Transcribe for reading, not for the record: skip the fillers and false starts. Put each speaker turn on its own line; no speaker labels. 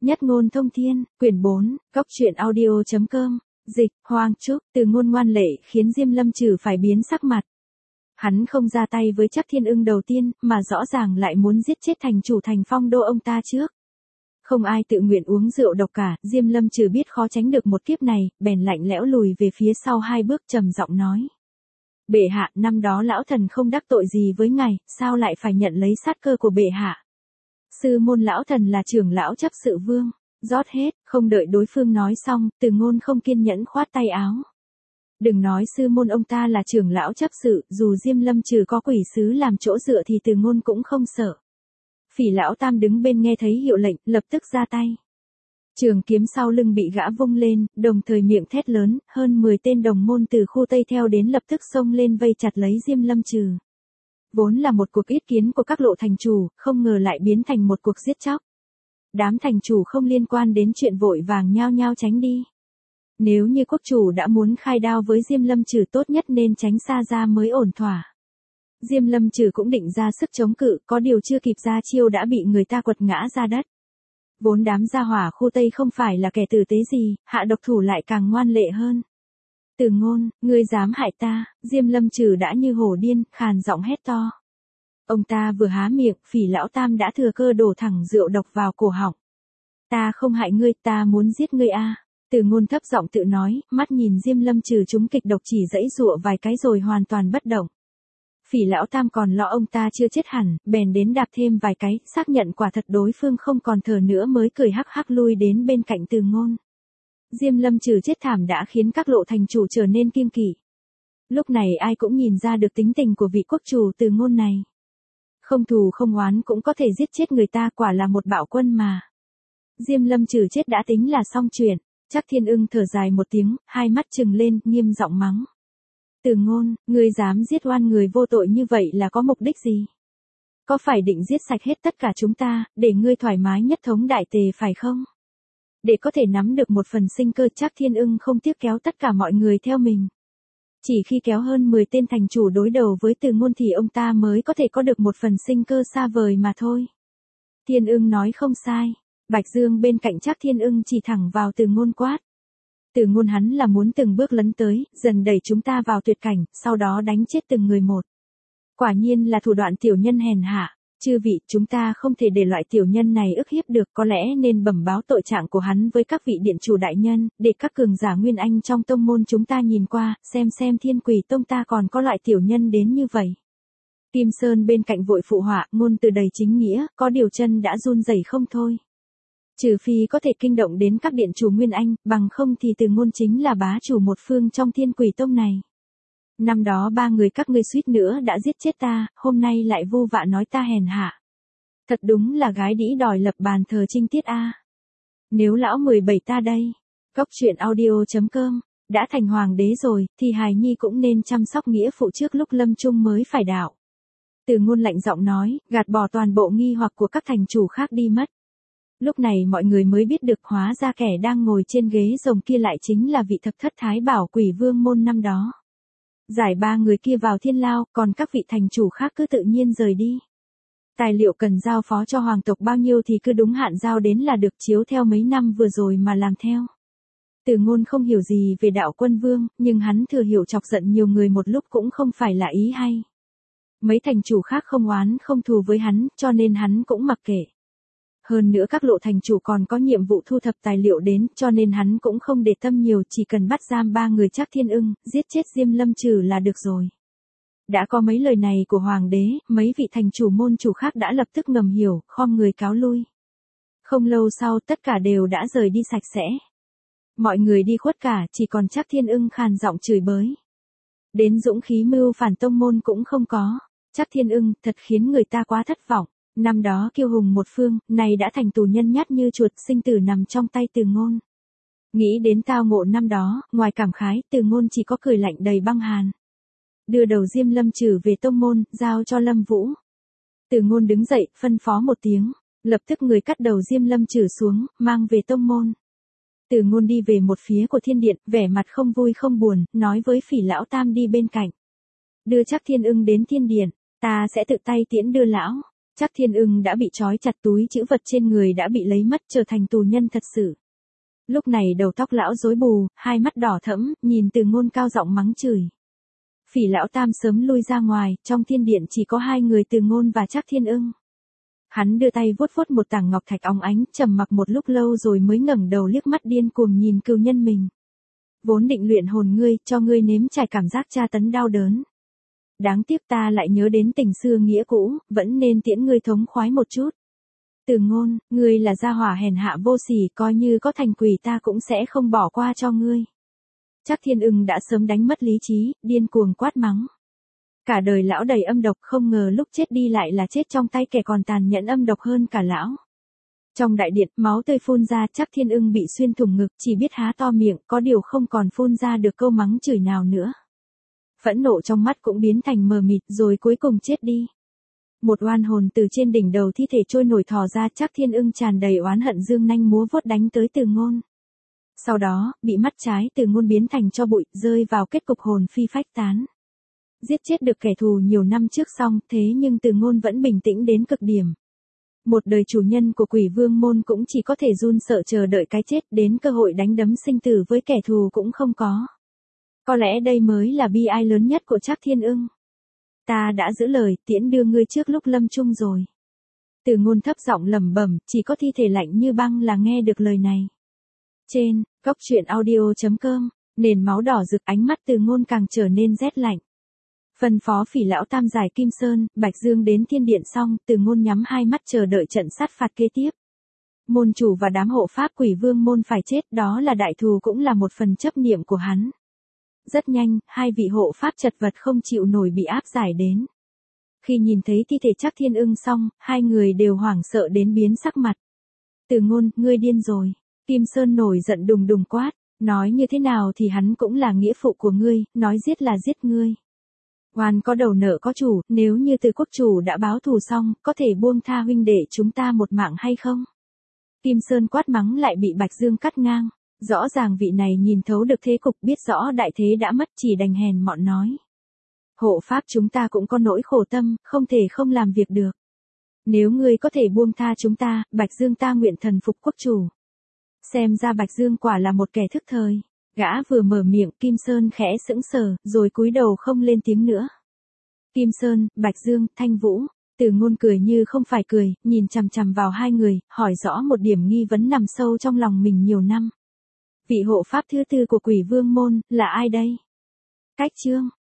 Nhất ngôn thông thiên, quyển 4, góc truyện audio.com, dịch, Hoàng Trúc, Từ Ngôn ngoan lệ khiến Diêm Lâm Trừ phải biến sắc mặt. Hắn không ra tay với Trác Thiên Ưng đầu tiên, mà rõ ràng lại muốn giết chết thành chủ thành Phong Đô ông ta trước. Không ai tự nguyện uống rượu độc cả, Diêm Lâm Trừ biết khó tránh được một kiếp này, bèn lạnh lẽo lùi về phía sau 2 bước trầm giọng nói. Bệ hạ, năm đó lão thần không đắc tội gì với ngài, sao lại phải nhận lấy sát cơ của bệ hạ? Sư môn lão thần là trưởng lão chấp sự vương, rót hết, không đợi đối phương nói xong, Từ Ngôn không kiên nhẫn khoát tay áo. Đừng nói sư môn ông ta là trưởng lão chấp sự, dù Diêm Lâm Trừ có quỷ sứ làm chỗ dựa thì Từ Ngôn cũng không sợ. Phỉ lão tam đứng bên nghe thấy hiệu lệnh, lập tức ra tay. Trường kiếm sau lưng bị gã vung lên, đồng thời miệng thét lớn, hơn 10 tên đồng môn từ khu Tây theo đến lập tức xông lên vây chặt lấy Diêm Lâm Trừ. Vốn là một cuộc yết kiến của các lộ thành chủ, không ngờ lại biến thành một cuộc giết chóc. Đám thành chủ không liên quan đến chuyện vội vàng nhao nhao tránh đi. Nếu như quốc chủ đã muốn khai đao với Diêm Lâm Trừ tốt nhất nên tránh xa ra mới ổn thỏa. Diêm Lâm Trừ cũng định ra sức chống cự, có điều chưa kịp ra chiêu đã bị người ta quật ngã ra đất. Vốn đám gia hỏa khu Tây không phải là kẻ tử tế gì, hạ độc thủ lại càng ngoan lệ hơn. Từ Ngôn, ngươi dám hại ta, Diêm Lâm Trừ đã như hổ điên, khàn giọng hét to. Ông ta vừa há miệng, Phỉ lão tam đã thừa cơ đổ thẳng rượu độc vào cổ họng. Ta không hại ngươi, ta muốn giết ngươi a. Từ Ngôn thấp giọng tự nói, mắt nhìn Diêm Lâm Trừ trúng kịch độc chỉ giãy giụa vài cái rồi hoàn toàn bất động. Phỉ lão tam còn lo ông ta chưa chết hẳn, bèn đến đạp thêm vài cái, xác nhận quả thật đối phương không còn thở nữa mới cười hắc hắc lui đến bên cạnh Từ Ngôn. Diêm Lâm Trừ chết thảm đã khiến các lộ thành chủ trở nên kiêng kỵ. Lúc này ai cũng nhìn ra được tính tình của vị quốc chủ Từ Ngôn này. Không thù không oán cũng có thể giết chết người ta, quả là một bạo quân mà. Diêm Lâm Trừ chết đã tính là xong chuyện. Trác Thiên Ưng thở dài một tiếng, hai mắt trừng lên, nghiêm giọng mắng. Từ Ngôn, ngươi dám giết oan người vô tội như vậy là có mục đích gì? Có phải định giết sạch hết tất cả chúng ta, để ngươi thoải mái nhất thống đại tề phải không? Để có thể nắm được một phần sinh cơ, Trác Thiên Ưng không tiếc kéo tất cả mọi người theo mình. Chỉ khi kéo hơn 10 tên thành chủ đối đầu với Từ Ngôn thì ông ta mới có thể có được một phần sinh cơ xa vời mà thôi. Thiên Ưng nói không sai. Bạch Dương bên cạnh Trác Thiên Ưng chỉ thẳng vào Từ Ngôn quát. Từ Ngôn, hắn là muốn từng bước lấn tới, dần đẩy chúng ta vào tuyệt cảnh, sau đó đánh chết từng người một. Quả nhiên là thủ đoạn tiểu nhân hèn hạ. Chư vị, chúng ta không thể để loại tiểu nhân này ức hiếp được, có lẽ nên bẩm báo tội trạng của hắn với các vị điện chủ đại nhân, để các cường giả nguyên anh trong tông môn chúng ta nhìn qua, xem Thiên Quỷ tông ta còn có loại tiểu nhân đến như vậy. Kim Sơn bên cạnh vội phụ họa, ngôn từ đầy chính nghĩa, có điều chân đã run rẩy không thôi. Trừ phi có thể kinh động đến các điện chủ nguyên anh, bằng không thì Từ Ngôn chính là bá chủ một phương trong Thiên Quỷ tông này. Năm đó 3 người các ngươi suýt nữa đã giết chết ta, hôm nay lại vu vạ nói ta hèn hạ. Thật đúng là gái đĩ đòi lập bàn thờ trinh tiết a. Nếu lão 17 ta đây, góc truyện audio.com, đã thành hoàng đế rồi, thì hài nhi cũng nên chăm sóc nghĩa phụ trước lúc lâm chung mới phải đạo. Từ Ngôn lạnh giọng nói, gạt bỏ toàn bộ nghi hoặc của các thành chủ khác đi mất. Lúc này mọi người mới biết được hóa ra kẻ đang ngồi trên ghế rồng kia lại chính là vị thập thất thái bảo quỷ vương môn năm đó. Giải 3 người kia vào thiên lao, còn các vị thành chủ khác cứ tự nhiên rời đi. Tài liệu cần giao phó cho hoàng tộc bao nhiêu thì cứ đúng hạn giao đến là được, chiếu theo mấy năm vừa rồi mà làm theo. Từ Ngôn không hiểu gì về đạo quân vương, nhưng hắn thừa hiểu chọc giận nhiều người một lúc cũng không phải là ý hay. Mấy thành chủ khác không oán không thù với hắn, cho nên hắn cũng mặc kệ. Hơn nữa các lộ thành chủ còn có nhiệm vụ thu thập tài liệu đến, cho nên hắn cũng không để tâm nhiều, chỉ cần bắt giam 3 người Trác Thiên Ưng, giết chết Diêm Lâm Trừ là được rồi. Đã có mấy lời này của hoàng đế, mấy vị thành chủ môn chủ khác đã lập tức ngầm hiểu, khom người cáo lui. Không lâu sau tất cả đều đã rời đi sạch sẽ. Mọi người đi khuất cả, chỉ còn Trác Thiên Ưng khàn giọng chửi bới. Đến dũng khí mưu phản tông môn cũng không có. Trác Thiên Ưng thật khiến người ta quá thất vọng. Năm đó kiêu hùng một phương, này đã thành tù nhân nhát như chuột, sinh tử nằm trong tay Từ Ngôn. Nghĩ đến tao ngộ năm đó, ngoài cảm khái, Từ Ngôn chỉ có cười lạnh đầy băng hàn. Đưa đầu Diêm Lâm Trừ về tông môn, giao cho Lâm Vũ. Từ Ngôn đứng dậy, phân phó một tiếng, lập tức người cắt đầu Diêm Lâm Trừ xuống, mang về tông môn. Từ Ngôn đi về một phía của thiên điện, vẻ mặt không vui không buồn, nói với Phỉ lão tam đi bên cạnh. Đưa Trác Thiên Ưng đến thiên điện, ta sẽ tự tay tiễn đưa lão. Trác Thiên Ưng đã bị trói chặt, túi trữ vật trên người đã bị lấy mất, trở thành tù nhân thật sự. Lúc này đầu tóc lão rối bù, hai mắt đỏ thẫm, nhìn Từ Ngôn cao giọng mắng chửi. Phỉ lão tam sớm lui ra ngoài, trong thiên điện chỉ có hai người Từ Ngôn và Trác Thiên Ưng. Hắn đưa tay vuốt vuốt một tảng ngọc thạch óng ánh, trầm mặc một lúc lâu rồi mới ngẩng đầu liếc mắt điên cuồng nhìn cừu nhân mình. Vốn định luyện hồn ngươi, cho ngươi nếm trải cảm giác tra tấn đau đớn. Đáng tiếc ta lại nhớ đến tình xưa nghĩa cũ, vẫn nên tiễn ngươi thống khoái một chút. Từ Ngôn, ngươi là gia hỏa hèn hạ vô sỉ, coi như có thành quỷ ta cũng sẽ không bỏ qua cho ngươi. Trác Thiên Ưng đã sớm đánh mất lý trí, điên cuồng quát mắng. Cả đời lão đầy âm độc, không ngờ lúc chết đi lại là chết trong tay kẻ còn tàn nhẫn âm độc hơn cả lão. Trong đại điện, máu tươi phun ra, Trác Thiên Ưng bị xuyên thủng ngực, chỉ biết há to miệng, có điều không còn phun ra được câu mắng chửi nào nữa. Phẫn nộ trong mắt cũng biến thành mờ mịt, rồi cuối cùng chết đi. Một oan hồn từ trên đỉnh đầu thi thể trôi nổi thò ra, Trác Thiên Ưng tràn đầy oán hận dương nanh múa vuốt đánh tới Từ Ngôn. Sau đó, bị mắt trái Từ Ngôn biến thành tro bụi, rơi vào kết cục hồn phi phách tán. Giết chết được kẻ thù nhiều năm trước xong, thế nhưng Từ Ngôn vẫn bình tĩnh đến cực điểm. Một đời chủ nhân của Quỷ Vương môn cũng chỉ có thể run sợ chờ đợi cái chết, đến cơ hội đánh đấm sinh tử với kẻ thù cũng không có. Có lẽ đây mới là bi ai lớn nhất của Trác Thiên Ưng. Ta đã giữ lời, tiễn đưa ngươi trước lúc lâm chung rồi. Từ Ngôn thấp giọng lẩm bẩm, chỉ có thi thể lạnh như băng là nghe được lời này. Trên, goctruyện.audio.com, nền máu đỏ rực, ánh mắt Từ Ngôn càng trở nên rét lạnh. Phân phó Phỉ lão tam giải Kim Sơn, Bạch Dương đến thiên điện xong, Từ Ngôn nhắm hai mắt chờ đợi trận sát phạt kế tiếp. Môn chủ và đám hộ pháp Quỷ Vương môn phải chết, đó là đại thù cũng là một phần chấp niệm của hắn. Rất nhanh, hai vị hộ pháp chật vật không chịu nổi bị áp giải đến. Khi nhìn thấy thi thể Trác Thiên Ưng xong, hai người đều hoảng sợ đến biến sắc mặt. Từ Ngôn, ngươi điên rồi. Kim Sơn nổi giận đùng đùng quát, nói như thế nào thì hắn cũng là nghĩa phụ của ngươi, nói giết là giết ngươi. Oan có đầu nợ có chủ, nếu như Từ quốc chủ đã báo thù xong, có thể buông tha huynh đệ chúng ta một mạng hay không? Kim Sơn quát mắng lại bị Bạch Dương cắt ngang. Rõ ràng vị này nhìn thấu được thế cục, biết rõ đại thế đã mất, chỉ đành hèn mọn nói. Hộ pháp chúng ta cũng có nỗi khổ tâm, không thể không làm việc được. Nếu ngươi có thể buông tha chúng ta, Bạch Dương ta nguyện thần phục quốc chủ. Xem ra Bạch Dương quả là một kẻ thức thời. Gã vừa mở miệng, Kim Sơn khẽ sững sờ, rồi cúi đầu không lên tiếng nữa. Kim Sơn, Bạch Dương, Thanh Vũ. Từ Ngôn cười như không phải cười, nhìn chằm chằm vào hai người, hỏi rõ một điểm nghi vấn nằm sâu trong lòng mình nhiều năm. Vị hộ pháp thứ tư của Quỷ Vương môn, là ai đây? Cách chương.